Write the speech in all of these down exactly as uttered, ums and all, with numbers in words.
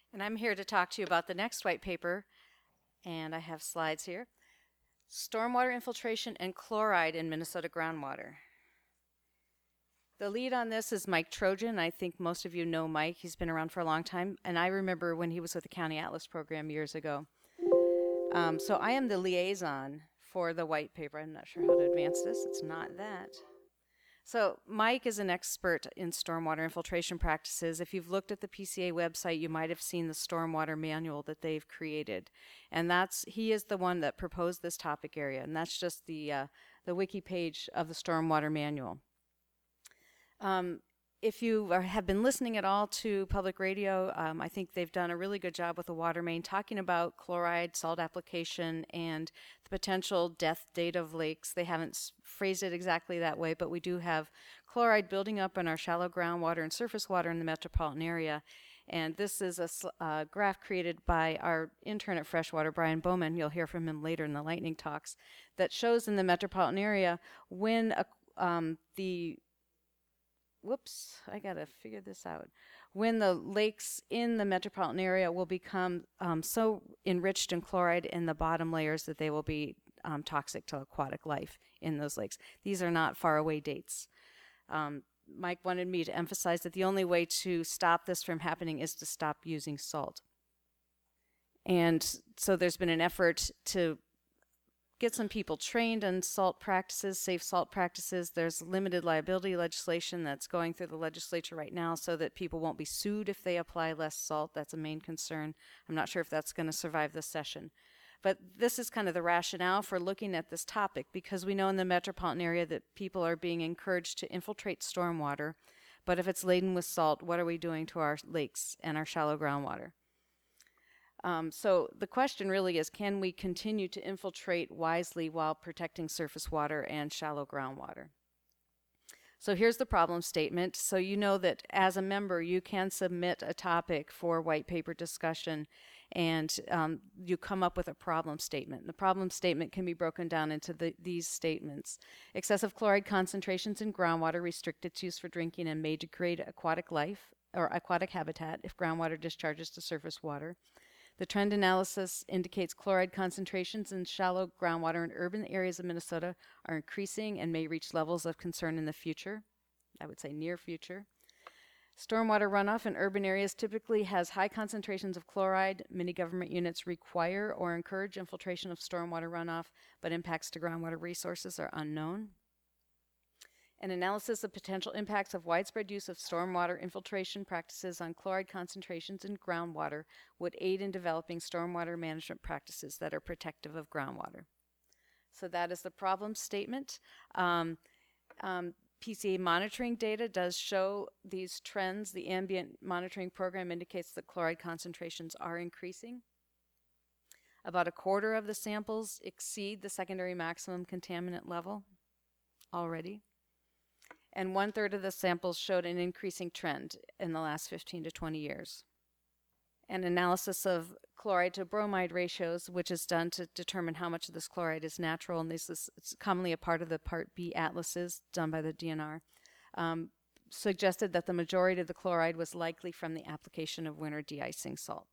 And I'm here to talk to you about the next white paper, and I have slides here. Stormwater infiltration and chloride in Minnesota groundwater. The lead on this is Mike Trojan. I think most of you know Mike. He's been around for a long time, and I remember when he was with the County Atlas program years ago. Um, so I am the liaison for the white paper. I'm not sure how to advance this. It's not that. So Mike is an expert in stormwater infiltration practices. If you've looked at the P C A website, you might have seen the stormwater manual that they've created. And that's he is the one that proposed this topic area, and that's just the uh, the wiki page of the stormwater manual. Um, if you are, have been listening at all to public radio, um, I think they've done a really good job with the water main talking about chloride, salt application, and the potential death date of lakes. They haven't s- phrased it exactly that way, but we do have chloride building up in our shallow groundwater and surface water in the metropolitan area. And this is a sl- uh, graph created by our intern at Freshwater, Brian Bowman. You'll hear from him later in the lightning talks, that shows in the metropolitan area when a, um, the whoops, I gotta figure this out. When the lakes in the metropolitan area will become um, so enriched in chloride in the bottom layers that they will be um, toxic to aquatic life in those lakes. These are not far away dates. Um, Mike wanted me to emphasize that the only way to stop this from happening is to stop using salt. And so there's been an effort to get some people trained on salt practices, safe salt practices. There's limited liability legislation that's going through the legislature right now so that people won't be sued if they apply less salt. That's a main concern. I'm not sure if that's going to survive this session. But this is kind of the rationale for looking at this topic, because we know in the metropolitan area that people are being encouraged to infiltrate stormwater. But if it's laden with salt, what are we doing to our lakes and our shallow groundwater? Um, so the question really is, can we continue to infiltrate wisely while protecting surface water and shallow groundwater? So here's the problem statement. So you know that as a member, you can submit a topic for white paper discussion, and um, you come up with a problem statement. The problem statement can be broken down into the, these statements. Excessive chloride concentrations in groundwater restrict its use for drinking and may degrade aquatic life or aquatic habitat if groundwater discharges to surface water. The trend analysis indicates chloride concentrations in shallow groundwater in urban areas of Minnesota are increasing and may reach levels of concern in the future. I would say near future. Stormwater runoff in urban areas typically has high concentrations of chloride. Many government units require or encourage infiltration of stormwater runoff, but impacts to groundwater resources are unknown. An analysis of potential impacts of widespread use of stormwater infiltration practices on chloride concentrations in groundwater would aid in developing stormwater management practices that are protective of groundwater. So that is the problem statement. Um, um, P C A monitoring data does show these trends. The ambient monitoring program indicates that chloride concentrations are increasing. About a quarter of the samples exceed the secondary maximum contaminant level already. And one third of the samples showed an increasing trend in the last fifteen to twenty years. An analysis of chloride to bromide ratios, which is done to determine how much of this chloride is natural, and this is commonly a part of the Part B atlases done by the D N R, um, suggested that the majority of the chloride was likely from the application of winter de-icing salt.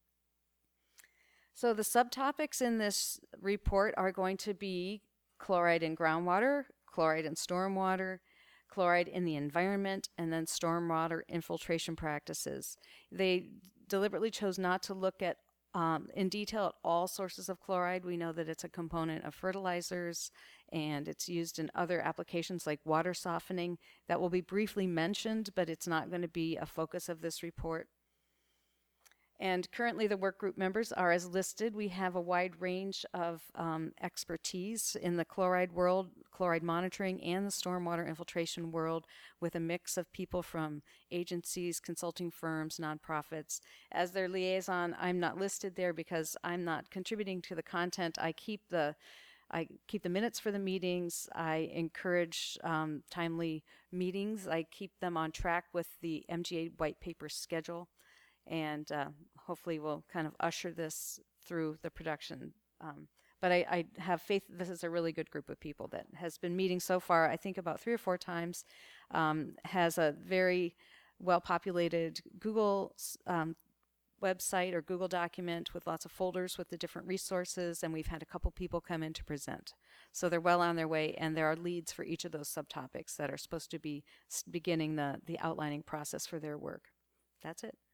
So the subtopics in this report are going to be chloride in groundwater, chloride in stormwater, chloride in the environment, and then stormwater infiltration practices. They deliberately chose not to look at um, in detail at all sources of chloride. We know that it's a component of fertilizers and it's used in other applications like water softening. That will be briefly mentioned, but it's not going to be a focus of this report. And currently the work group members are as listed. We have a wide range of um, expertise in the chloride world, chloride monitoring, and the stormwater infiltration world, with a mix of people from agencies, consulting firms, nonprofits. As their liaison, I'm not listed there because I'm not contributing to the content. I keep the I keep the minutes for the meetings. I encourage um, timely meetings. I keep them on track with the M G A white paper schedule. And uh, hopefully we'll kind of usher this through the production. Um, but I, I have faith that this is a really good group of people that has been meeting so far, I think about three or four times, um, has a very well-populated Google um, website or Google document with lots of folders with the different resources, and we've had a couple people come in to present. So they're well on their way, and there are leads for each of those subtopics that are supposed to be beginning the, the outlining process for their work. That's it.